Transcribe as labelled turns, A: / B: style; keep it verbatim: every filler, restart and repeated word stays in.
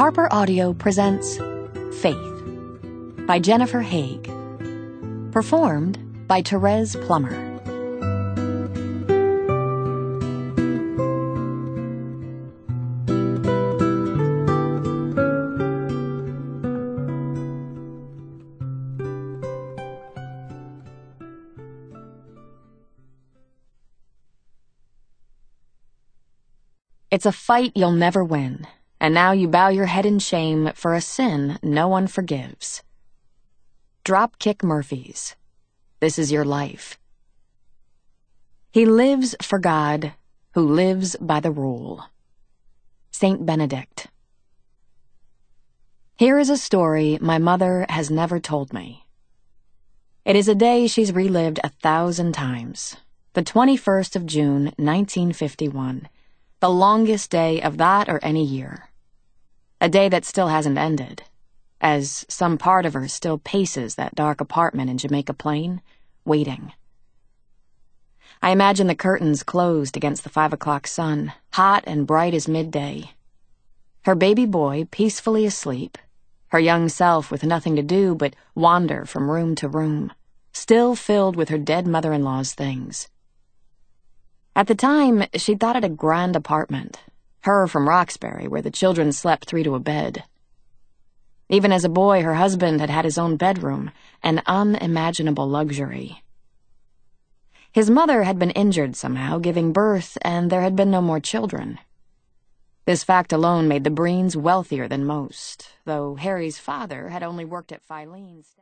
A: Harper Audio presents Faith by Jennifer Haig, performed by Therese Plummer. It's a fight you'll never win, and now you bow your head in shame for a sin no one forgives. Dropkick Murphys. This is your life. He lives for God, who lives by the rule. Saint Benedict. Here is a story my mother has never told me. It is a day she's relived a thousand times. The twenty-first of June, nineteen fifty-one. The longest day of that or any year. A day that still hasn't ended, as some part of her still paces that dark apartment in Jamaica Plain, waiting. I imagine the curtains closed against the five o'clock sun, hot and bright as midday. Her baby boy peacefully asleep, her young self with nothing to do but wander from room to room, still filled with her dead mother-in-law's things. At the time, she'd thought it a grand apartment, her from Roxbury, where the children slept three to a bed. Even as a boy, her husband had had his own bedroom, an unimaginable luxury. His mother had been injured somehow, giving birth, and there had been no more children. This fact alone made the Breens wealthier than most, though Harry's father had only worked at Filene's.